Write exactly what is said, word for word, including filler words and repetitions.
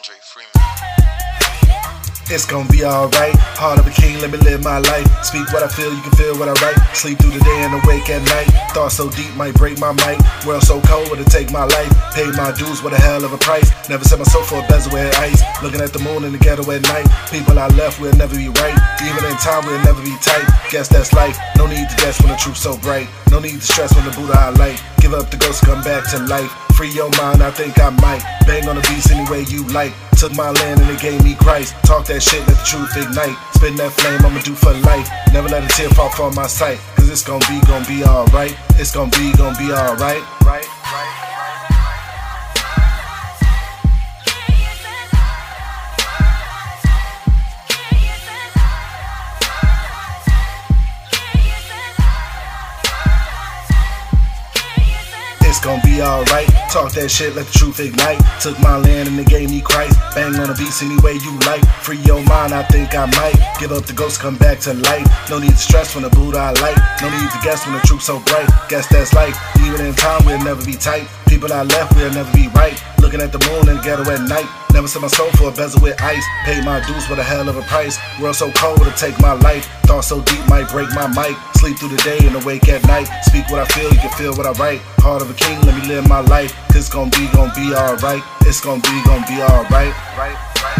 Andre Freeman. It's gon' be alright. Heart of a king, let me live my life. Speak what I feel, you can feel what I write. Sleep through the day and awake at night. Thoughts so deep, might break my mic. World so cold, it'll take my life. Paid my dues, what a hell of a price. Never set myself for a bezel with ice. Looking at the moon in the ghetto at night. People I left will never be right. Even in time, we'll never be tight. Guess that's life. No need to guess when the truth's so bright. No need to stress when the Buddha I light. Give up the ghost, come back to life. Free your mind, I think I might. Bang on the beats any way you like. Took my land and it gave me Christ. Talk that shit, let the truth ignite. Spin that flame, I'ma do for life. Never let a tear fall from my sight. Cause it's gon' be, gon' be alright. It's gon' be, gon' be alright. Right, right. It's gon' be alright. Talk that shit, let the truth ignite. Took my land and it gave me Christ. Bang on the beats any way you like. Free your mind, I think I might. Give up the ghost, come back to life. No need to stress when the Buddha I like. No need to guess when the truth's so bright. Guess that's life. Even in time, we'll never be tight. People I left, we'll never be right. Looking at the moon in the ghetto at night. Never set my soul for a bezel with ice. Paid my dues with a hell of a price. World so cold, it'll take my life. Thoughts so deep, might break my mic. Sleep through the day and awake at night. Speak what I feel, you can feel what I write. Heart of a king, let me live my life. Cause it's gon' be, gon' be alright. It's gon' be, gon' be alright. Right, right.